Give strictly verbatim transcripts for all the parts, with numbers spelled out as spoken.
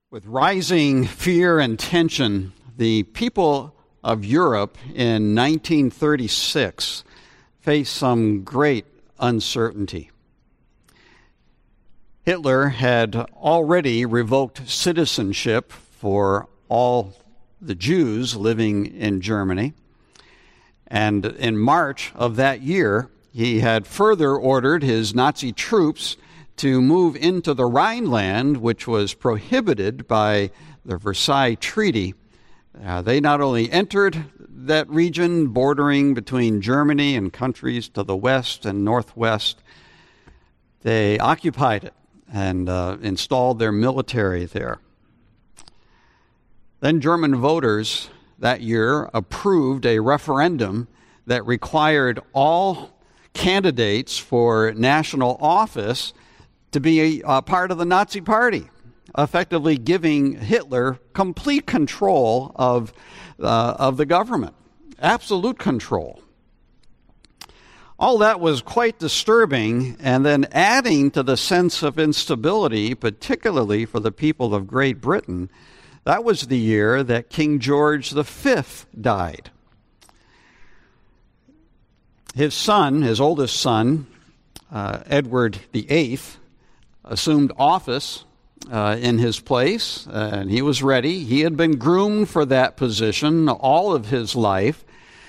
With rising fear and tension, the people of Europe in nineteen thirty-six faced some great uncertainty. Hitler had already revoked citizenship for all the Jews living in Germany, and in March of that year, he had further ordered his Nazi troops to move into the Rhineland, which was prohibited by the Versailles Treaty. Uh, they not only entered that region bordering between Germany and countries to the west and northwest, they occupied it and uh, installed their military there. Then German voters that year approved a referendum that required all candidates for national office to be a, a part of the Nazi Party, effectively giving Hitler complete control of, uh, of the government, absolute control. All that was quite disturbing, and then adding to the sense of instability, particularly for the people of Great Britain, that was the year that King George the Fifth died. His son, his oldest son, uh, Edward the Eighth, assumed office uh, in his place, uh, and he was ready. He had been groomed for that position all of his life.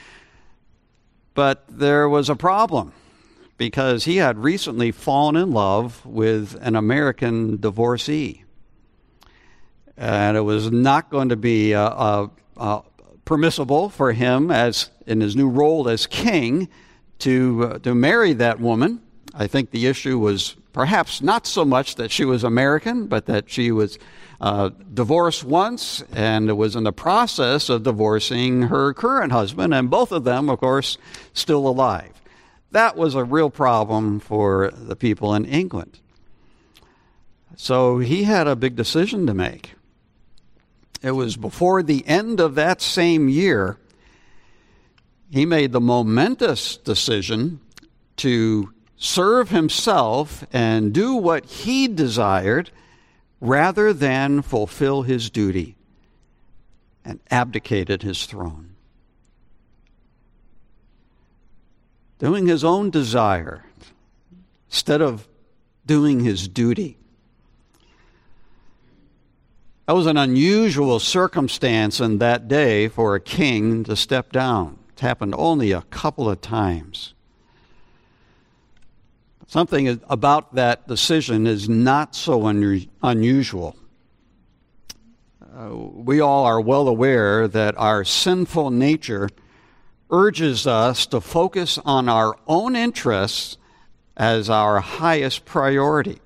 But there was a problem, because he had recently fallen in love with an American divorcee. And it was not going to be uh, uh, uh, permissible for him, as in his new role as king, to uh, to marry that woman. I think the issue was perhaps not so much that she was American, but that she was uh, divorced once and was in the process of divorcing her current husband, and both of them, of course, still alive. That was a real problem for the people in England. So he had a big decision to make. It was before the end of that same year, he made the momentous decision to serve himself and do what he desired rather than fulfill his duty, and abdicated his throne. Doing his own desire instead of doing his duty. That was an unusual circumstance in that day for a king to step down. It happened only a couple of times. Something about that decision is not so un- unusual. Uh, we all are well aware that our sinful nature urges us to focus on our own interests as our highest priority.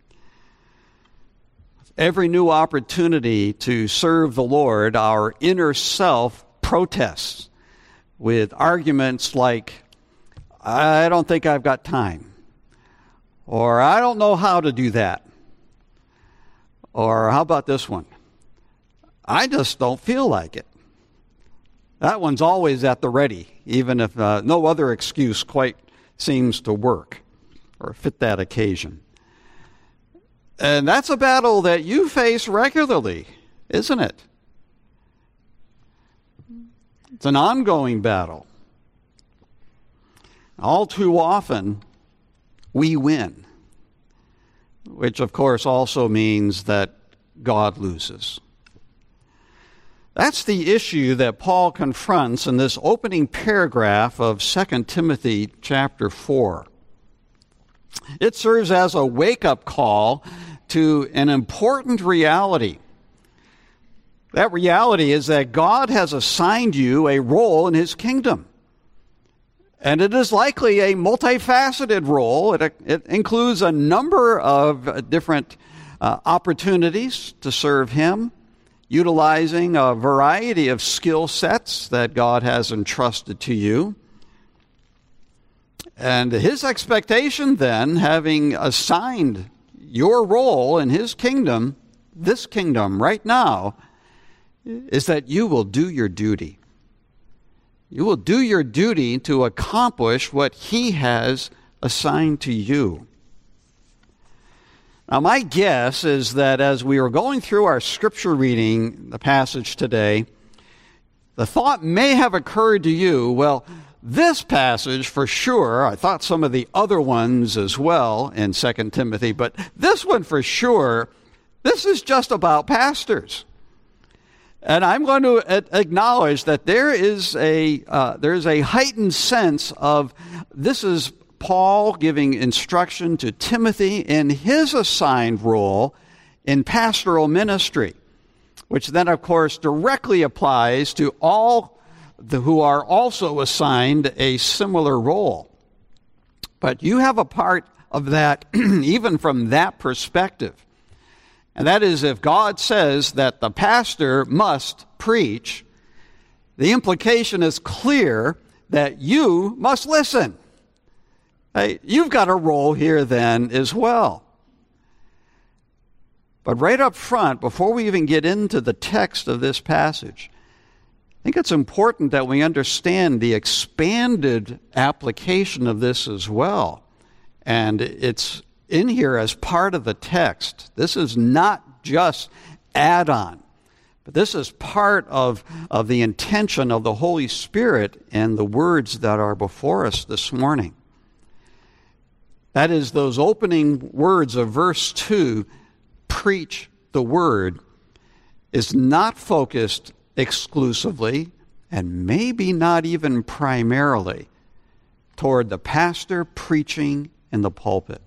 Every new opportunity to serve the Lord, our inner self protests with arguments like, I don't think I've got time. Or, I don't know how to do that. Or, how about this one? I just don't feel like it. That one's always at the ready, even if uh, no other excuse quite seems to work or fit that occasion. And that's a battle that you face regularly, isn't it? It's an ongoing battle. All too often, we win, which of course also means that God loses. That's the issue that Paul confronts in this opening paragraph of Second Timothy chapter four. It serves as a wake-up call to an important reality. That reality is that God has assigned you a role in his kingdom. And it is likely a multifaceted role. It, it includes a number of different uh, opportunities to serve him, utilizing a variety of skill sets that God has entrusted to you. And his expectation then, having assigned your role in his kingdom, this kingdom right now, is that you will do your duty. You will do your duty to accomplish what he has assigned to you. Now, my guess is that as we were going through our scripture reading, the passage today, the thought may have occurred to you, well, this passage for sure, I thought some of the other ones as well in Second Timothy, but this one for sure, this is just about pastors. And I'm going to acknowledge that there is a uh, there is a heightened sense of this is Paul giving instruction to Timothy in his assigned role in pastoral ministry, which then, of course, directly applies to all the, who are also assigned a similar role. But you have a part of that even from that perspective. And that is, if God says that the pastor must preach, the implication is clear that you must listen. Hey, you've got a role here then as well. But right up front, before we even get into the text of this passage, I think it's important that we understand the expanded application of this as well. And it's in here as part of the text. This is not just add-on, but this is part of, of the intention of the Holy Spirit and the words that are before us this morning. That is, those opening words of verse two, preach the word, is not focused exclusively, and maybe not even primarily, toward the pastor preaching in the pulpit.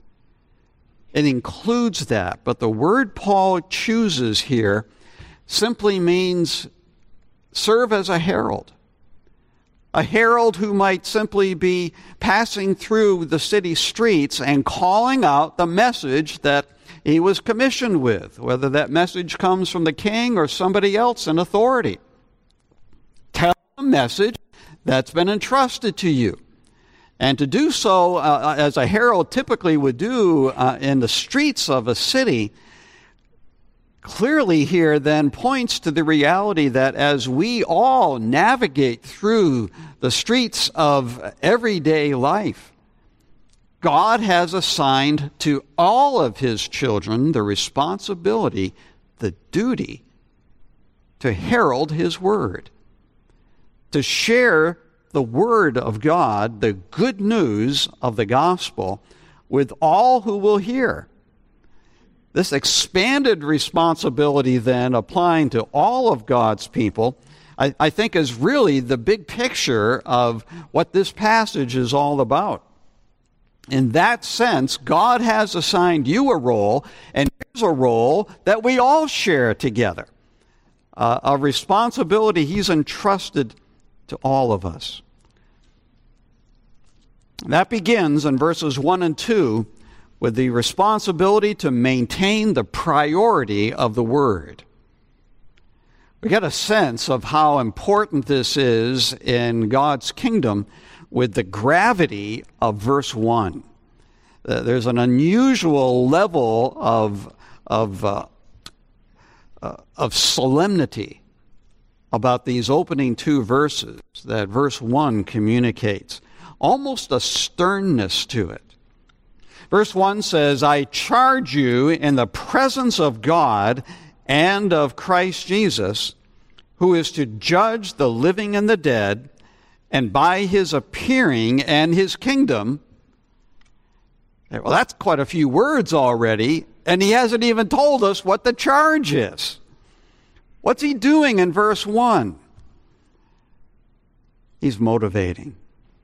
It includes that, but the word Paul chooses here simply means serve as a herald. A herald who might simply be passing through the city streets and calling out the message that he was commissioned with, whether that message comes from the king or somebody else in authority. Tell the message that's been entrusted to you. And to do so, uh, as a herald typically would do uh, in the streets of a city, clearly here then points to the reality that as we all navigate through the streets of everyday life, God has assigned to all of his children the responsibility, the duty, to herald his word, to share the word of God, the good news of the gospel, with all who will hear. This expanded responsibility then applying to all of God's people, I, I think is really the big picture of what this passage is all about. In that sense, God has assigned you a role, and here's a role that we all share together. Uh, a responsibility he's entrusted to all of us. That begins in verses one and two with the responsibility to maintain the priority of the word. We get a sense of how important this is in God's kingdom with the gravity of verse one. Uh, there's an unusual level of, of, uh, uh, of solemnity about these opening two verses that verse one communicates. Almost a sternness to it. Verse one says, I charge you in the presence of God and of Christ Jesus, who is to judge the living and the dead, and by his appearing and his kingdom. Well, that's quite a few words already, and he hasn't even told us what the charge is. What's he doing in verse one? He's motivating.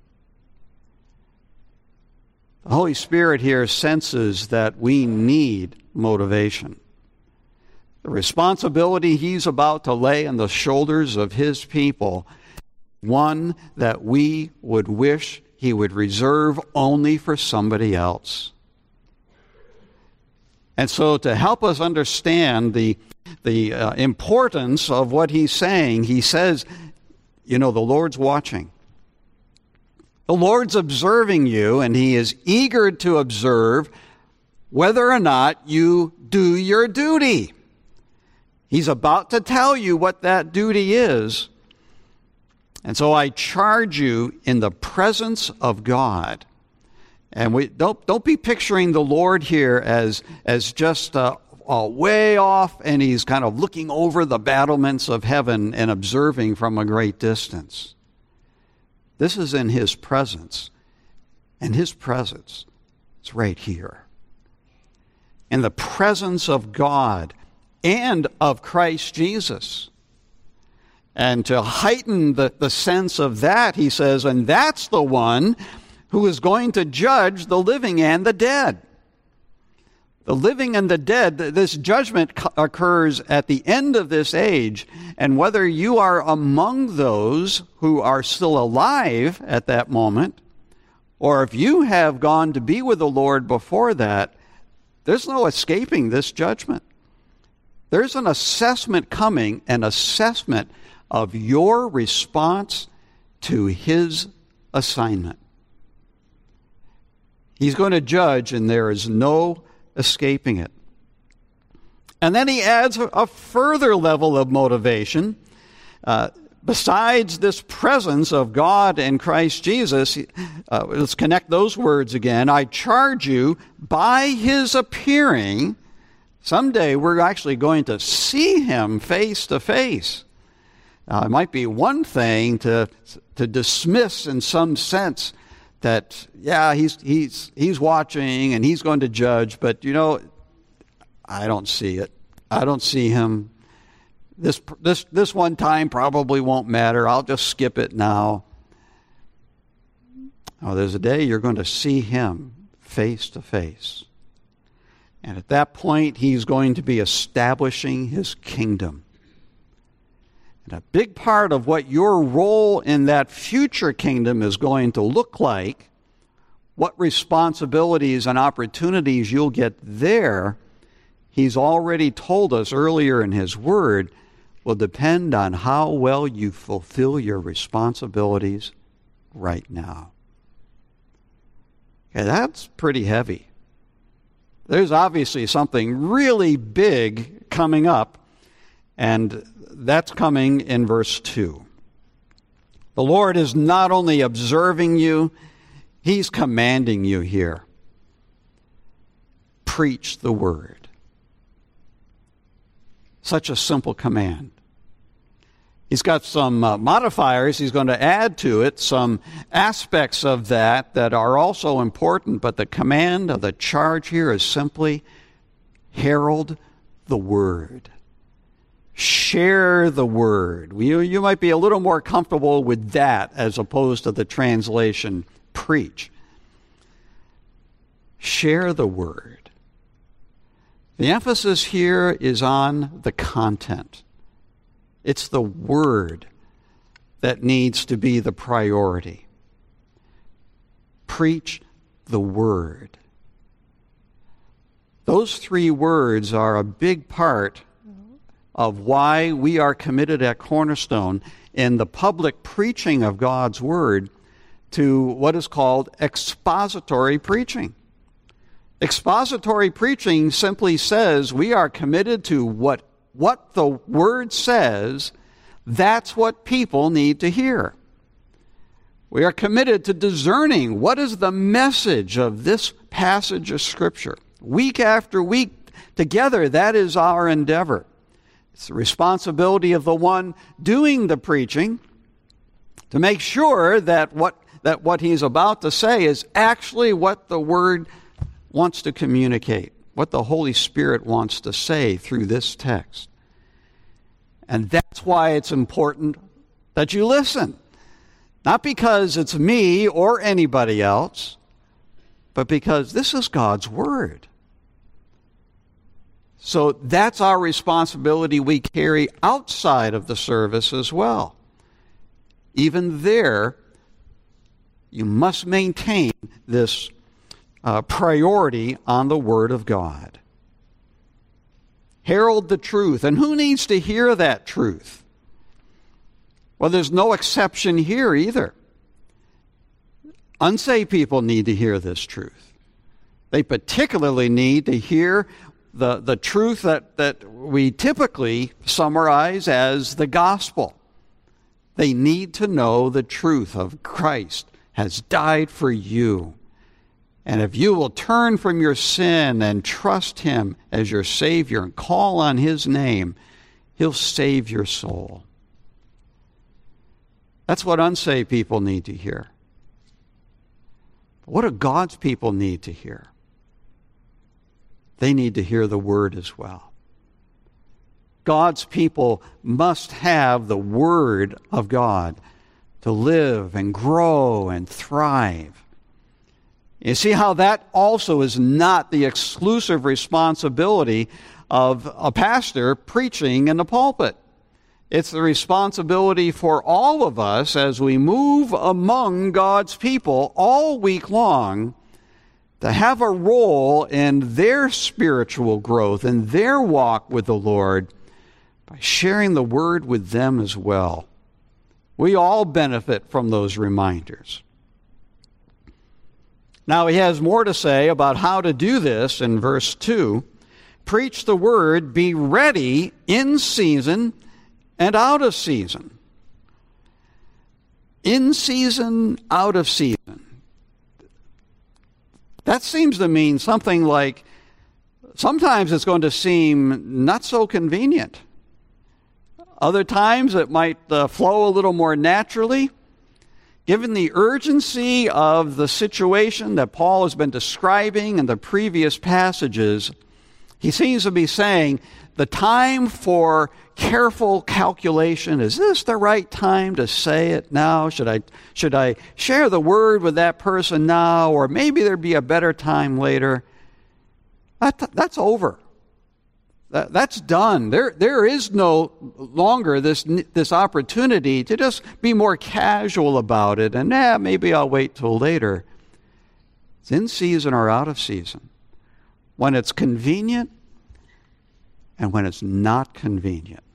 The Holy Spirit here senses that we need motivation. The responsibility he's about to lay on the shoulders of his people, one that we would wish he would reserve only for somebody else. And so to help us understand the, the uh, importance of what he's saying, he says, you know, the Lord's watching. The Lord's observing you, and he is eager to observe whether or not you do your duty. He's about to tell you what that duty is. And so I charge you in the presence of God And we don't don't be picturing the Lord here as as just uh, uh, way off, and he's kind of looking over the battlements of heaven and observing from a great distance. This is in his presence, and his presence is right here. In the presence of God and of Christ Jesus. And to heighten the, the sense of that, he says, and that's the one who is going to judge the living and the dead. The living and the dead, this judgment occurs at the end of this age, and whether you are among those who are still alive at that moment, or if you have gone to be with the Lord before that, there's no escaping this judgment. There's an assessment coming, an assessment of your response to his assignment. He's going to judge, and there is no escaping it. And then he adds a further level of motivation. Uh, besides this presence of God and Christ Jesus, uh, let's connect those words again. I charge you by his appearing. Someday we're actually going to see him face to face. Now, it might be one thing to to dismiss in some sense that, yeah, he's he's he's watching and he's going to judge, but you know, I don't see it. I don't see him. This this this one time probably won't matter. I'll just skip it now. Oh, there's a day you're going to see him face to face. And at that point, he's going to be establishing his kingdom. And a big part of what your role in that future kingdom is going to look like, what responsibilities and opportunities you'll get there, he's already told us earlier in his word, will depend on how well you fulfill your responsibilities right now. Okay, that's pretty heavy. There's obviously something really big coming up, and that's coming in verse two. The Lord is not only observing you, he's commanding you here. Preach the word. Such a simple command. He's got some uh, modifiers he's going to add to it, some aspects of that that are also important, but the command of the charge here is simply herald the word. Share the word. You, you might be a little more comfortable with that as opposed to the translation preach. Share the word. The emphasis here is on the content. It's the word that needs to be the priority. Preach the word. Those three words are a big part of why we are committed at Cornerstone in the public preaching of God's word to what is called expository preaching. Expository preaching simply says we are committed to what what the word says. That's what people need to hear. We are committed to discerning what is the message of this passage of Scripture. Week after week together, that is our endeavor. It's the responsibility of the one doing the preaching to make sure that what that what he's about to say is actually what the Word wants to communicate, what the Holy Spirit wants to say through this text. And that's why it's important that you listen. Not because it's me or anybody else, but because this is God's Word. So that's our responsibility we carry outside of the service as well. Even there, you must maintain this uh, priority on the Word of God. Herald the truth. And who needs to hear that truth? Well, there's no exception here either. Unsaved people need to hear this truth. They particularly need to hear the, the truth that, that we typically summarize as the gospel. They need to know the truth of Christ has died for you, And if you will turn from your sin and trust him as your Savior and call on his name, he'll save your soul. That's what unsaved people need to hear. What do God's people need to hear? They need to hear the word as well. God's people must have the word of God to live and grow and thrive. You see how that also is not the exclusive responsibility of a pastor preaching in the pulpit. It's the responsibility for all of us as we move among God's people all week long to have a role in their spiritual growth and their walk with the Lord by sharing the word with them as well. We all benefit from those reminders. Now he has more to say about how to do this in verse two. Preach the word, be ready in season and out of season. In season, out of season. That seems to mean something like, sometimes it's going to seem not so convenient. Other times it might uh, flow a little more naturally. Given the urgency of the situation that Paul has been describing in the previous passages, he seems to be saying the time for careful calculation, is this the right time to say it now? Should I, should I share the word with that person now? Or maybe there'd be a better time later. That, that's over. That, that's done. There, there is no longer this, this opportunity to just be more casual about it and, eh, maybe I'll wait till later. It's in season or out of season. When it's convenient and when it's not convenient.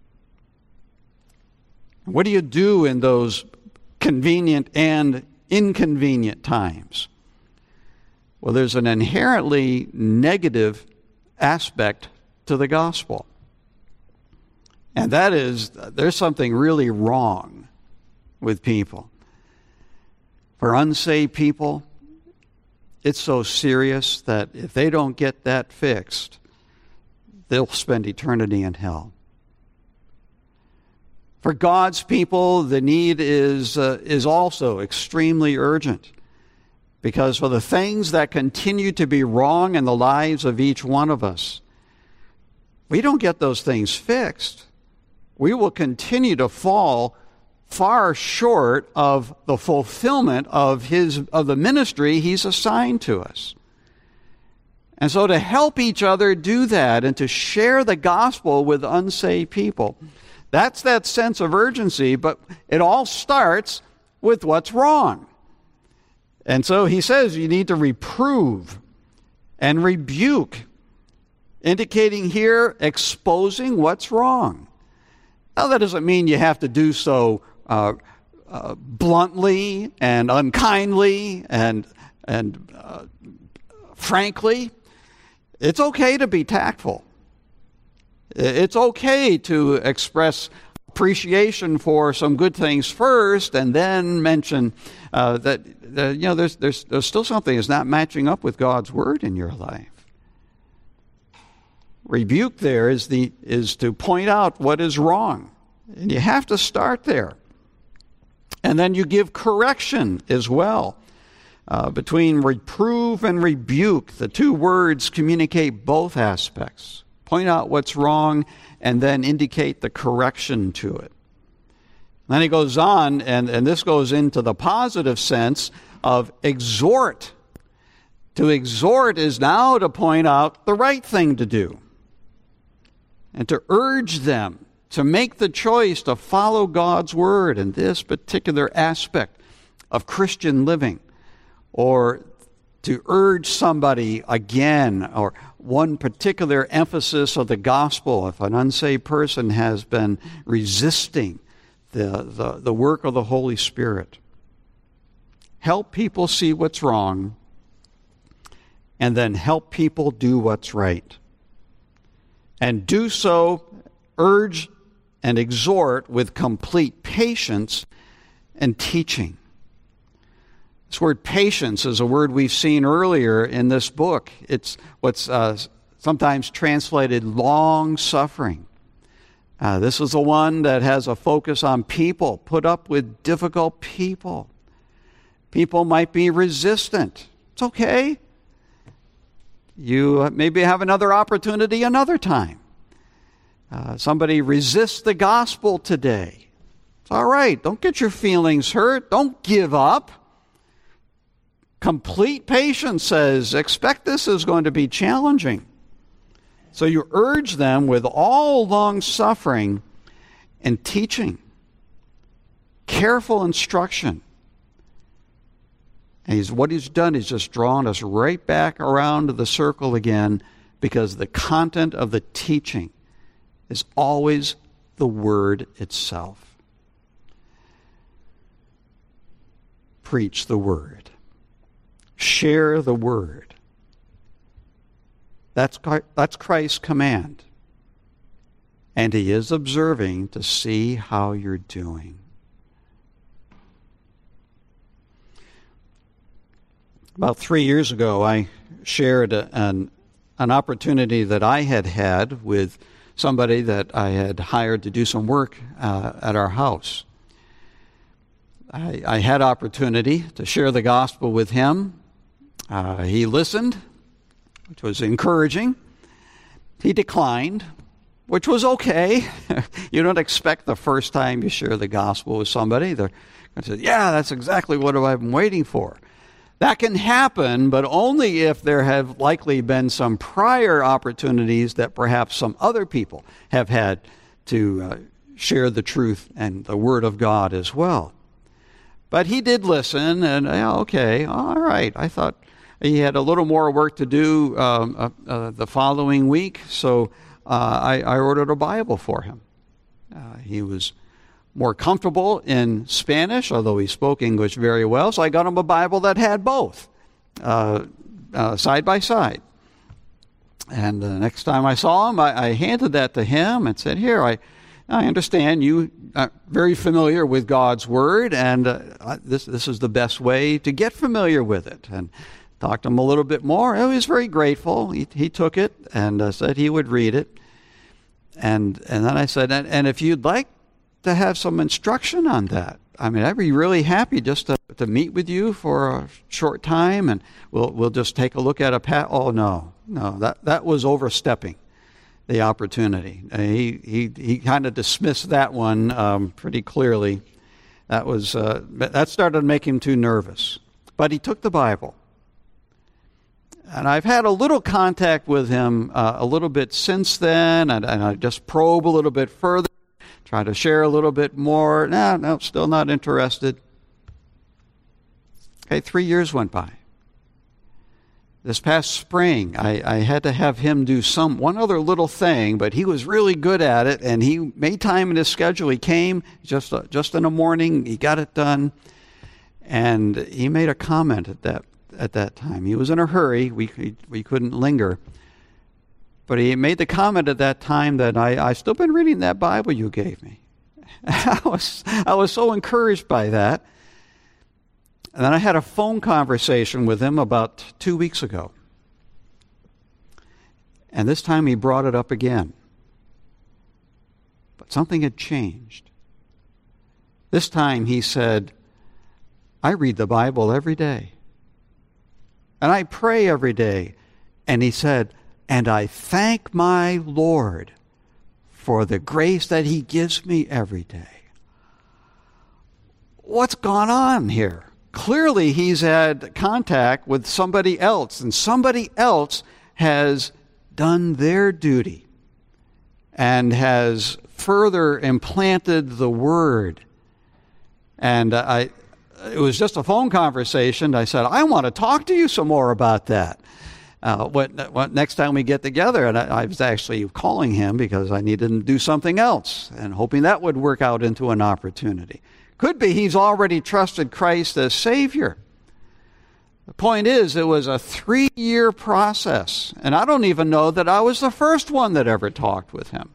What do you do in those convenient and inconvenient times? Well, there's an inherently negative aspect to the gospel. And that is, there's something really wrong with people. For unsaved people, it's so serious that if they don't get that fixed, they'll spend eternity in hell. For God's people, the need is uh, is also extremely urgent. Because for the things that continue to be wrong in the lives of each one of us, we don't get those things fixed, we will continue to fall far short of the fulfillment of his of the ministry he's assigned to us. And so to help each other do that and to share the gospel with unsaved people, that's that sense of urgency, but it all starts with what's wrong. And so he says you need to reprove and rebuke, indicating here exposing what's wrong. Now, that doesn't mean you have to do so uh, uh, bluntly and unkindly and and uh, frankly. It's okay to be tactful. It's okay to express appreciation for some good things first, and then mention uh, that, that you know there's there's there's still something that's not matching up with God's word in your life. Rebuke there is the is to point out what is wrong, and you have to start there. And then you give correction as well. Uh, between reprove and rebuke, the two words communicate both aspects. Point out what's wrong and then indicate the correction to it. Then he goes on, and, and this goes into the positive sense of exhort. To exhort is now to point out the right thing to do and to urge them to make the choice to follow God's word in this particular aspect of Christian living, or to urge somebody again, or one particular emphasis of the gospel if an unsaved person has been resisting the, the, the work of the Holy Spirit. Help people see what's wrong, and then help people do what's right. And do so, urge and exhort with complete patience and teaching. This word patience is a word we've seen earlier in this book. It's what's uh, sometimes translated long-suffering. Uh, this is the one that has a focus on people, put up with difficult people. People might be resistant. It's okay. You maybe have another opportunity another time. Uh, somebody resists the gospel today. It's all right. Don't get your feelings hurt. Don't give up. Complete patience says, expect this is going to be challenging. So you urge them with all long suffering and teaching, careful instruction. And he's, what he's done is just drawn us right back around to the circle again, because the content of the teaching is always the word itself. Preach the word. Share the word. That's, that's Christ's command. And he is observing to see how you're doing. About three years ago, I shared a, an, an opportunity that I had had with somebody that I had hired to do some work uh, at our house. I, I had opportunity to share the gospel with him. Uh, he listened, which was encouraging. He declined, which was okay. You don't expect the first time you share the gospel with somebody, they're going to say, yeah, that's exactly what I've been waiting for. That can happen, but only if there have likely been some prior opportunities that perhaps some other people have had to uh, share the truth and the Word of God as well. But he did listen, and yeah, okay, all right. I thought he had a little more work to do um, uh, uh, the following week, so uh, I, I ordered a Bible for him. Uh, he was more comfortable in Spanish, although he spoke English very well, so I got him a Bible that had both, uh, uh, side by side. And the next time I saw him, I, I handed that to him and said, here, I, I understand you are very familiar with God's Word, and uh, this, this is the best way to get familiar with it. And talked to him a little bit more. He was very grateful. He, he took it and uh, said he would read it. And, and then I said, and, and if you'd like to have some instruction on that, I mean, I'd be really happy just to, to meet with you for a short time, and we'll we'll just take a look at a pat. Oh no, no, that that was overstepping the opportunity. Uh, he he he kind of dismissed that one um, pretty clearly. That was uh, that started to make him too nervous. But he took the Bible, and I've had a little contact with him uh, a little bit since then, and, and I just probe a little bit further. Try to share a little bit more. No, no, still not interested. Okay, three years went by. This past spring, I, I had to have him do some one other little thing, but he was really good at it, and he made time in his schedule. He came just uh, just in the morning. He got it done, and he made a comment at that at that time. He was in a hurry. We we couldn't linger. But he made the comment at that time that I, I've still been reading that Bible you gave me. I was I was so encouraged by that. And then I had a phone conversation with him about two weeks ago. And this time he brought it up again. But something had changed. This time he said, I read the Bible every day. And I pray every day. And he said, and I thank my Lord for the grace that he gives me every day. What's gone on here? Clearly he's had contact with somebody else, and somebody else has done their duty and has further implanted the Word. And I, it was just a phone conversation. I said, I want to talk to you some more about that. Uh, what, what next time we get together, and I, I was actually calling him because I needed him to do something else and hoping that would work out into an opportunity. Could be he's already trusted Christ as Savior. The point is, it was a three-year process, and I don't even know that I was the first one that ever talked with him.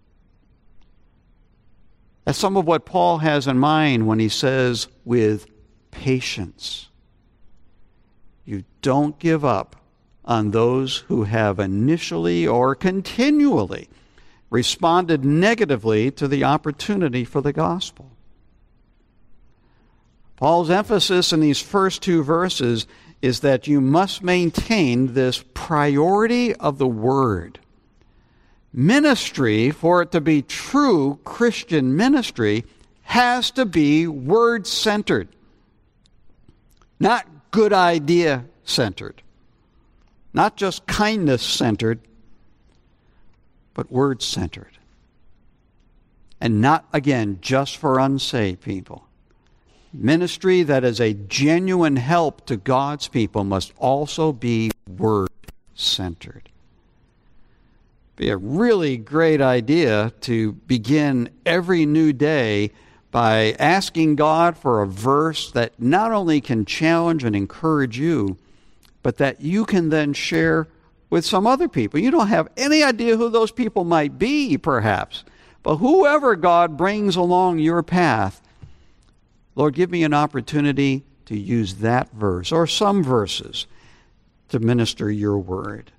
That's some of what Paul has in mind when he says, with patience. You don't give up on those who have initially or continually responded negatively to the opportunity for the gospel. Paul's emphasis in these first two verses is that you must maintain this priority of the word. Ministry, for it to be true Christian ministry, has to be word-centered, not good idea-centered, not just kindness-centered, but word-centered. And not, again, just for unsaved people. Ministry that is a genuine help to God's people must also be word-centered. Be a really great idea to begin every new day by asking God for a verse that not only can challenge and encourage you, but that you can then share with some other people. You don't have any idea who those people might be, perhaps, but whoever God brings along your path, Lord, give me an opportunity to use that verse or some verses to minister your word.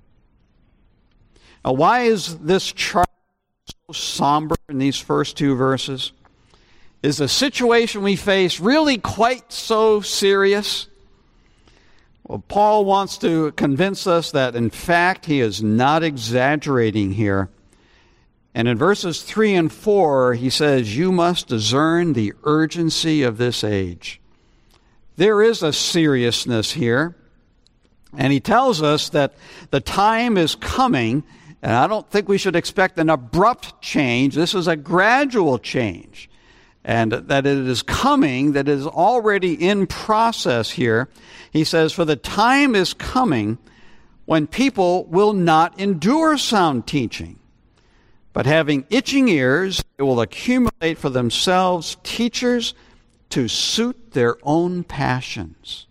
Now, why is this chart so somber in these first two verses? Is the situation we face really quite so serious? Well, Paul wants to convince us that, in fact, he is not exaggerating here. And in verses three and four, he says, you must discern the urgency of this age. There is a seriousness here. And he tells us that the time is coming, and I don't think we should expect an abrupt change. This is a gradual change. And that it is coming, that it is already in process here. He says, for the time is coming when people will not endure sound teaching, but having itching ears, they will accumulate for themselves teachers to suit their own passions.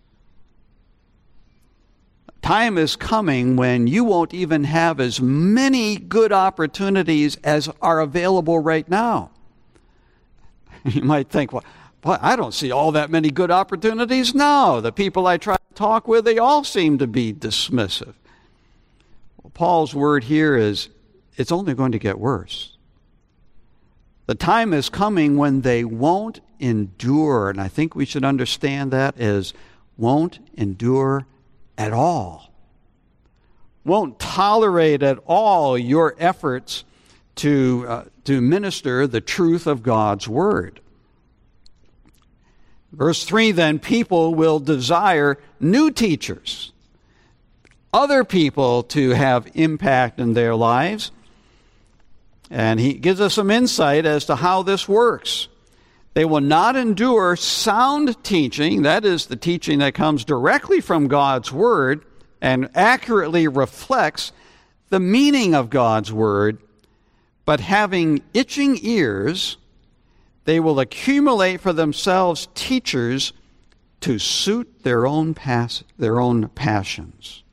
Time is coming when you won't even have as many good opportunities as are available right now. You might think, well, boy, I don't see all that many good opportunities now. The people I try to talk with, they all seem to be dismissive. Well, Paul's word here is, it's only going to get worse. The time is coming when they won't endure, and I think we should understand that as won't endure at all. Won't tolerate at all your efforts to uh, to minister the truth of God's word. Verse three, then people will desire new teachers, other people to have impact in their lives. And he gives us some insight as to how this works. They will not endure sound teaching, that is the teaching that comes directly from God's word and accurately reflects the meaning of God's word, but having itching ears, they will accumulate for themselves teachers to suit their own pas- their own passions.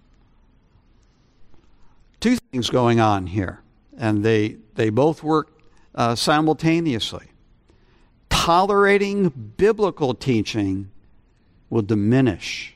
Two things going on here, and they, they both work uh, simultaneously. Tolerating biblical teaching will diminish.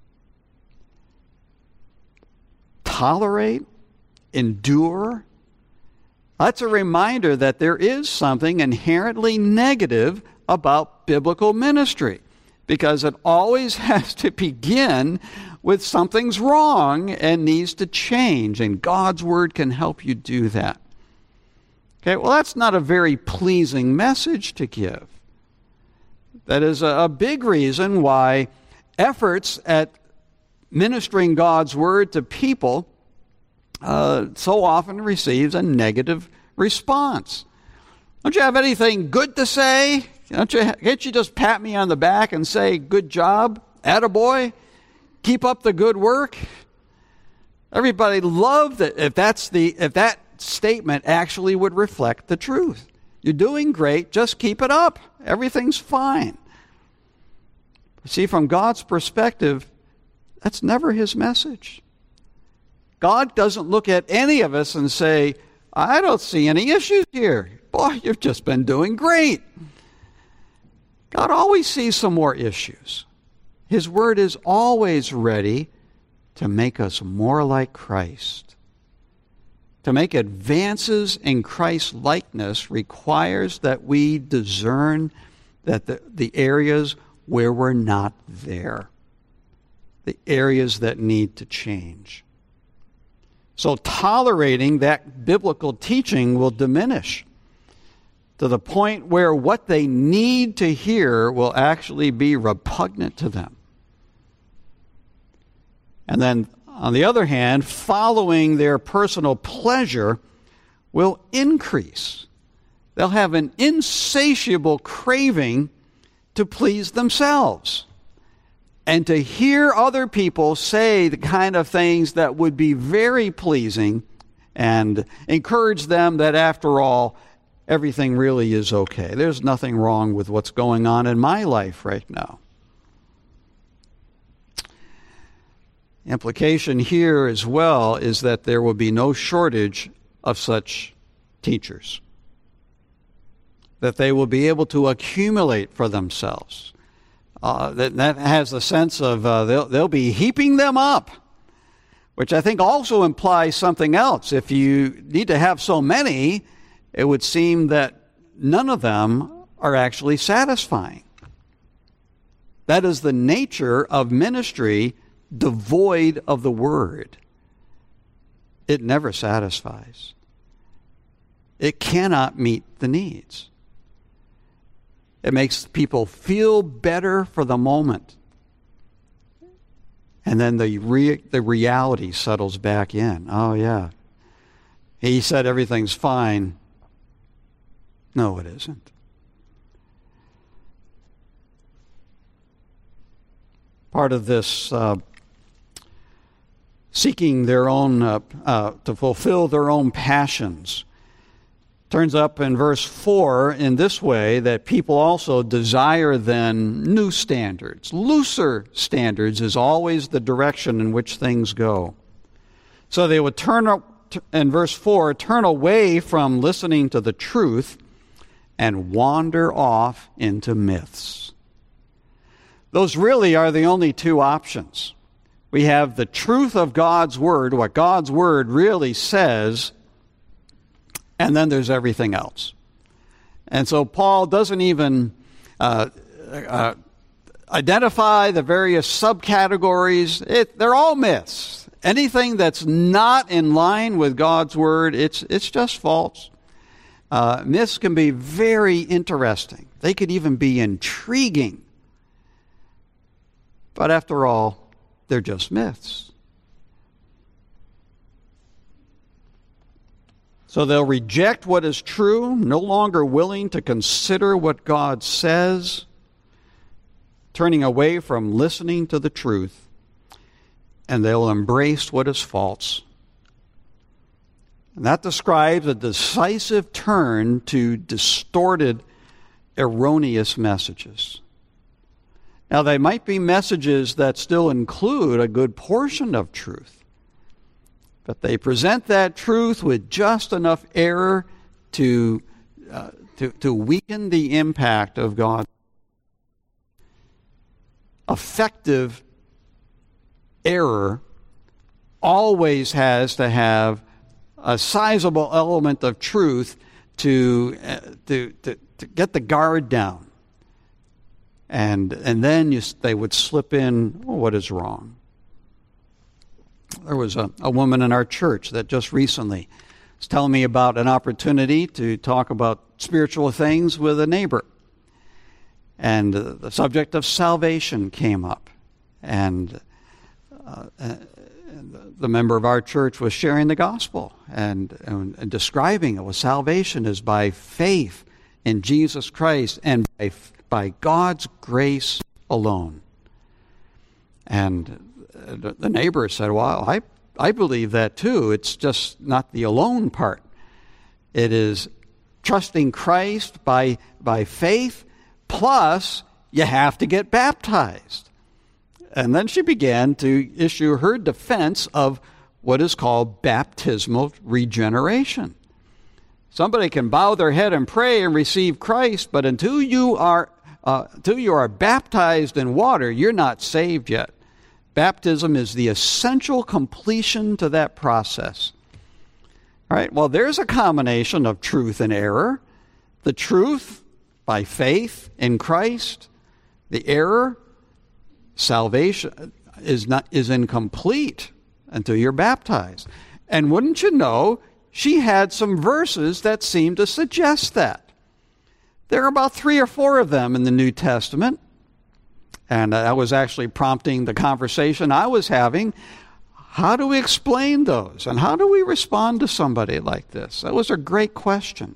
Tolerate, endure. That's a reminder that there is something inherently negative about biblical ministry, because it always has to begin with something's wrong and needs to change, and God's word can help you do that. Okay, well, that's not a very pleasing message to give. That is a, a big reason why efforts at ministering God's word to people uh, so often receives a negative response. Don't you have anything good to say? Don't you, can't you just pat me on the back and say, good job, attaboy, keep up the good work? Everybody loved it if that's the if that statement actually would reflect the truth. You're doing great, just keep it up. Everything's fine. See, from God's perspective, that's never his message. God doesn't look at any of us and say, I don't see any issues here. Boy, you've just been doing great. God always sees some more issues. His Word is always ready to make us more like Christ. To make advances in Christ's likeness requires that we discern that the, the areas where we're not there, the areas that need to change. So tolerating that biblical teaching will diminish to the point where what they need to hear will actually be repugnant to them. And then, on the other hand, following their personal pleasure will increase. They'll have an insatiable craving to please themselves and to hear other people say the kind of things that would be very pleasing and encourage them that, after all, everything really is okay. There's nothing wrong with what's going on in my life right now. Implication here as well is that there will be no shortage of such teachers, that they will be able to accumulate for themselves. Uh, that, that has a sense of uh, they'll, they'll be heaping them up, which I think also implies something else. If you need to have so many, it would seem that none of them are actually satisfying. That is the nature of ministry devoid of the Word. It never satisfies. It cannot meet the needs. It makes people feel better for the moment. And then the re- the reality settles back in. Oh, yeah. He said everything's fine. No, it isn't. Part of this uh, seeking their own, uh, uh, to fulfill their own passions, turns up in verse four in this way, that people also desire then new standards. Looser standards is always the direction in which things go. So they would turn, in verse four, turn away from listening to the truth and wander off into myths. Those really are the only two options. We have the truth of God's Word, what God's Word really says, and then there's everything else. And so Paul doesn't even uh, uh, identify the various subcategories. It, they're all myths. Anything that's not in line with God's Word, it's it's just false. Uh, myths can be very interesting. They could even be intriguing. But after all, they're just myths. So they'll reject what is true, no longer willing to consider what God says, turning away from listening to the truth, and they'll embrace what is false. And that describes a decisive turn to distorted, erroneous messages. Now, they might be messages that still include a good portion of truth, but they present that truth with just enough error to, uh, to, to weaken the impact of God. Effective error always has to have a sizable element of truth to, uh, to, to, to get the guard down. And and then you, they would slip in, oh, what is wrong? There was a, a woman in our church that just recently was telling me about an opportunity to talk about spiritual things with a neighbor. And uh, the subject of salvation came up. And uh, uh, the member of our church was sharing the gospel and, and, and describing it. Well, salvation is by faith in Jesus Christ and by by God's grace alone. And the neighbor said, well, I, I believe that too. It's just not the alone part. It is trusting Christ by, by faith, plus you have to get baptized. And then she began to issue her defense of what is called baptismal regeneration. Somebody can bow their head and pray and receive Christ, but until you are uh, till you are baptized in water, you're not saved yet. Baptism is the essential completion to that process. All right, well, there's a combination of truth and error. The truth, by faith in Christ. The error, salvation, is not is incomplete until you're baptized. And wouldn't you know, she had some verses that seem to suggest that. There are about three or four of them in the New Testament. And that was actually prompting the conversation I was having. How do we explain those? And how do we respond to somebody like this? That was a great question.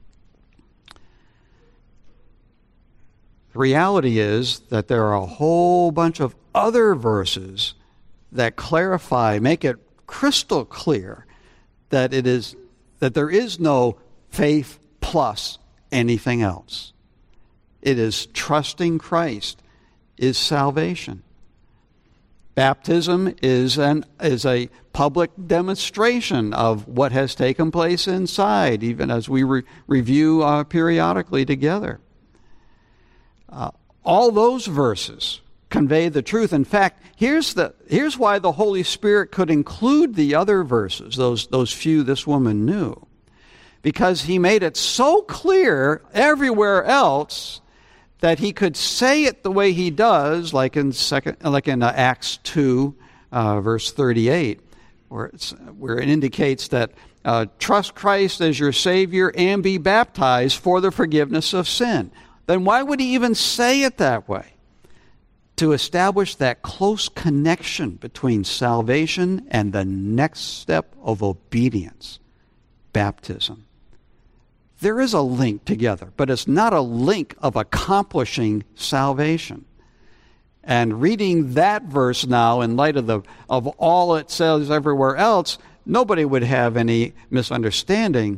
The reality is that there are a whole bunch of other verses that clarify, make it crystal clear that it is that there is no faith plus anything else. It is trusting Christ is salvation. Baptism is an is a public demonstration of what has taken place inside, even as we re- review uh, periodically together. Uh, all those verses convey the truth. In fact, here's the here's why the Holy Spirit could include the other verses, those those few this woman knew, because he made it so clear everywhere else that he could say it the way he does, like in second, like in uh, Acts two, uh, verse thirty-eight, where it's where it indicates that uh, trust Christ as your Savior and be baptized for the forgiveness of sin. Then why would he even say it that way? To establish that close connection between salvation and the next step of obedience, baptism. There is a link together, but it's not a link of accomplishing salvation. And reading that verse now in light of the of all it says everywhere else, nobody would have any misunderstanding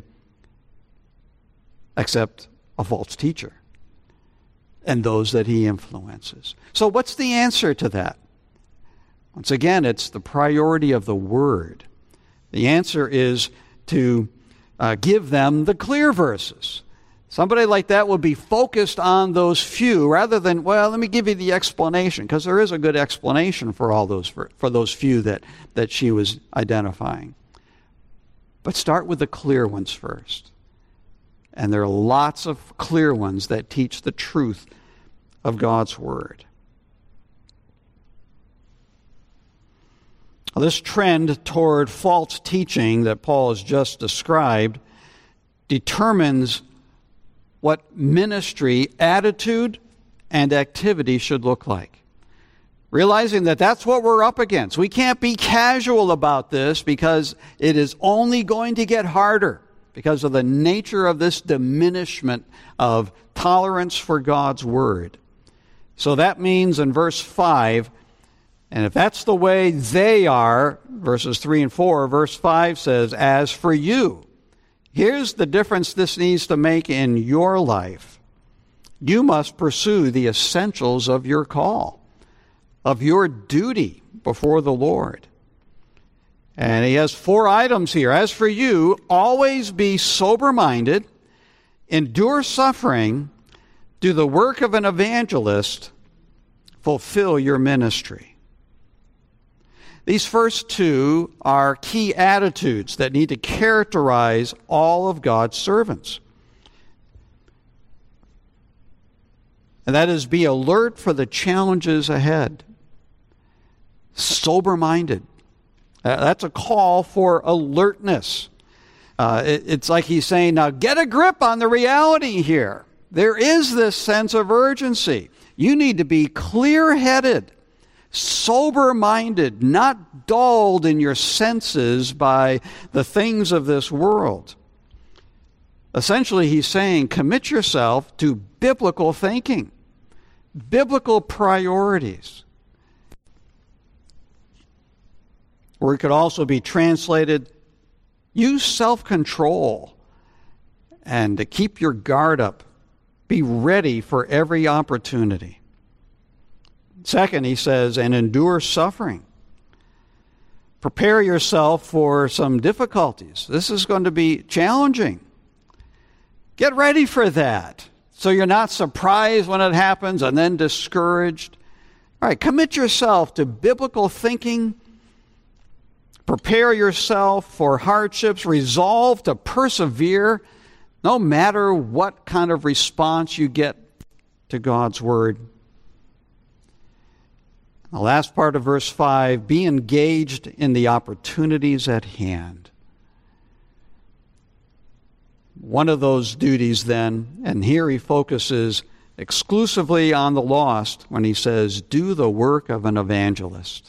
except a false teacher and those that he influences. So what's the answer to that? Once again, it's the priority of the Word. The answer is to uh, give them the clear verses. Somebody like that would be focused on those few rather than, well, let me give you the explanation, because there is a good explanation for all those for, for those few that, that she was identifying. But start with the clear ones first. And there are lots of clear ones that teach the truth of God's Word. This trend toward false teaching that Paul has just described determines what ministry attitude and activity should look like. Realizing that that's what we're up against. We can't be casual about this because it is only going to get harder because of the nature of this diminishment of tolerance for God's Word. So that means in verse five, and if that's the way they are, verses three and four, verse five says, as for you, here's the difference this needs to make in your life. You must pursue the essentials of your call, of your duty before the Lord. And he has four items here. As for you, always be sober-minded, endure suffering, do the work of an evangelist, fulfill your ministry. These first two are key attitudes that need to characterize all of God's servants. And that is, be alert for the challenges ahead. Sober-minded. Uh, that's a call for alertness. Uh, it, it's like he's saying, now get a grip on the reality here. There is this sense of urgency. You need to be clear-headed, sober-minded, not dulled in your senses by the things of this world. Essentially, he's saying, commit yourself to biblical thinking, biblical priorities. Or it could also be translated, use self-control and to keep your guard up. Be ready for every opportunity. Second, he says, and endure suffering. Prepare yourself for some difficulties. This is going to be challenging. Get ready for that. so you're not surprised when it happens and then discouraged. All right, commit yourself to biblical thinking. Prepare yourself for hardships. Resolve to persevere no matter what kind of response you get to God's word. The last part of verse five, be engaged in the opportunities at hand. One of those duties then, and here he focuses exclusively on the lost when he says, do the work of an evangelist.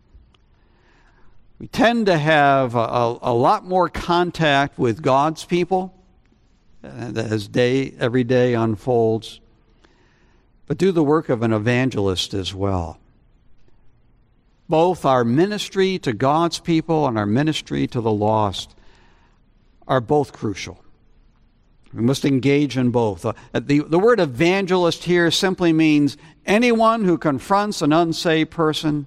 We tend to have a, a, a lot more contact with God's people as day every day unfolds, but do the work of an evangelist as well. Both our ministry to God's people and our ministry to the lost are both crucial. We must engage in both. Uh, the, the word evangelist here simply means anyone who confronts an unsaved person,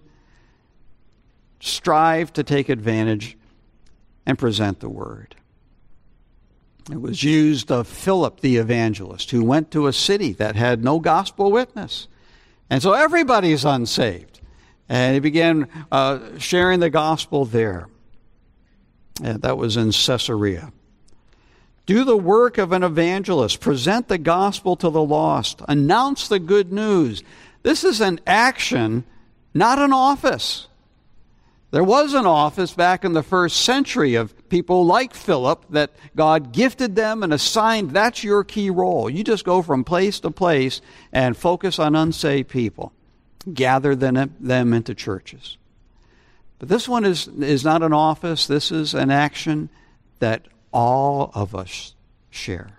strive to take advantage and present the word. It was used of Philip the evangelist, who went to a city that had no gospel witness. And so everybody's unsaved. And he began uh, sharing the gospel there. And that was in Caesarea. Do the work of an evangelist. Present the gospel to the lost. Announce the good news. This is an action, not an office. There was an office back in the first century of people like Philip that God gifted them and assigned, that's your key role. You just go from place to place and focus on unsaved people. Gather them, them into churches. But this one is, is not an office. This is an action that all of us share.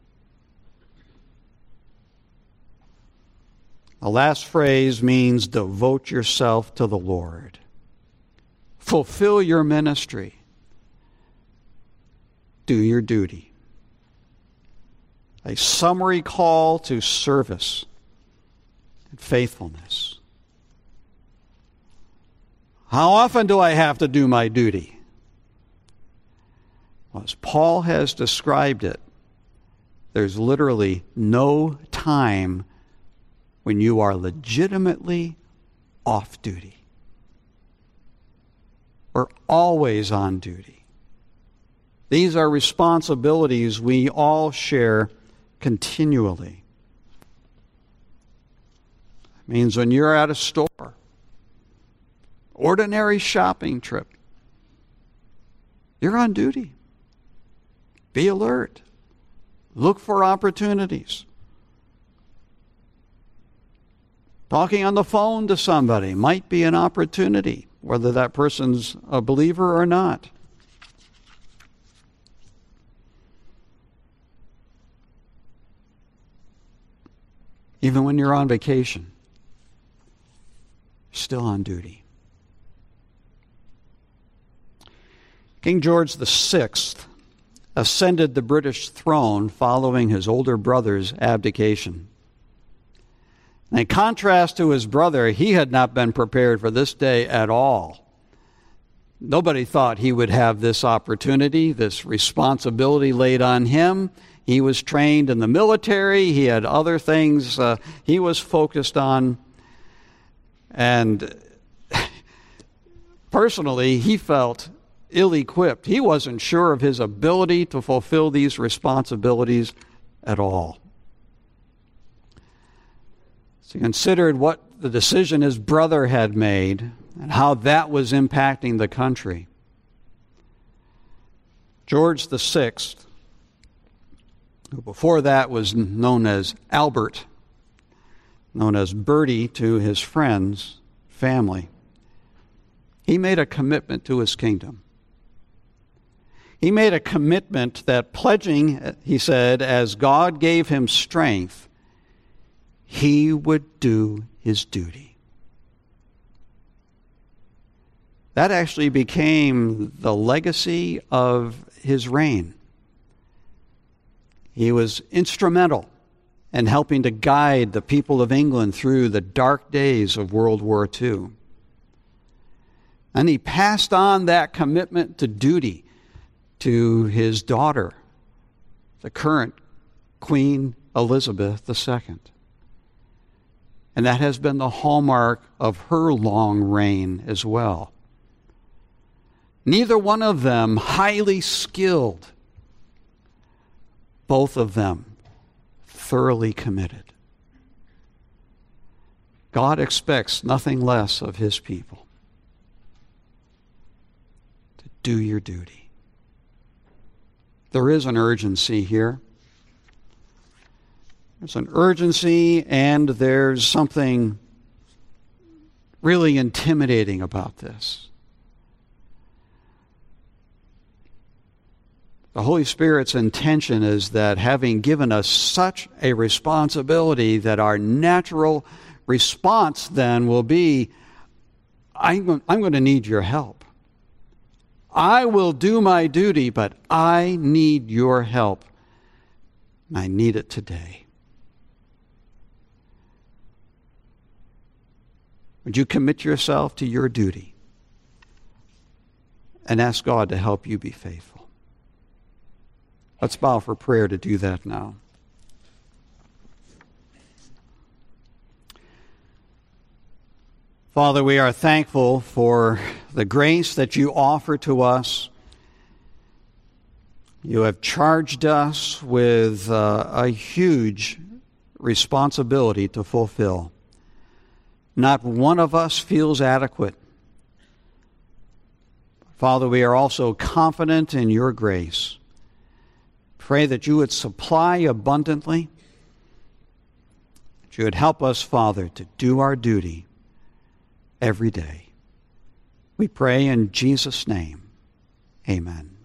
The last phrase means devote yourself to the Lord. Fulfill your ministry. Do your duty. A summary call to service and faithfulness. How often do I have to do my duty? Well, as Paul has described it, there's literally no time when you are legitimately off duty. We're always on duty. These are responsibilities we all share continually. It means when you're at a store, ordinary shopping trip, you're on duty. Be alert. Look for opportunities. Talking on the phone to somebody might be an opportunity, whether that person's a believer or not. Even when you're on vacation, you're still on duty. King George the Sixth ascended the British throne following his older brother's abdication. In contrast to his brother, he had not been prepared for this day at all. Nobody thought he would have this opportunity, this responsibility laid on him. He was trained in the military. He had other things uh, he was focused on. And personally, he felt ill-equipped. He wasn't sure of his ability to fulfill these responsibilities at all. So he considered what the decision his brother had made and how that was impacting the country. George the Sixth, who before that was known as Albert, known as Bertie to his friends, family, he made a commitment to his kingdom. He made a commitment that pledging, he said, as God gave him strength, he would do his duty. That actually became the legacy of his reign. He was instrumental in helping to guide the people of England through the dark days of World War Two. And he passed on that commitment to duty to his daughter, the current Queen Elizabeth the Second. And that has been the hallmark of her long reign as well. Neither one of them highly skilled. Both of them thoroughly committed. God expects nothing less of his people. To do your duty. There is an urgency here. There's an urgency, and there's something really intimidating about this. The Holy Spirit's intention is that, having given us such a responsibility, that our natural response then will be, I'm going, I'm going to need your help. I will do my duty, but I need your help. And I need it today. Would you commit yourself to your duty and ask God to help you be faithful? Let's bow for prayer to do that now. Father, we are thankful for the grace that you offer to us. You have charged us with uh, a huge responsibility to fulfill. Not one of us feels adequate. Father, we are also confident in your grace. Pray that you would supply abundantly, that you would help us, Father, to do our duty every day. We pray in Jesus' name. Amen.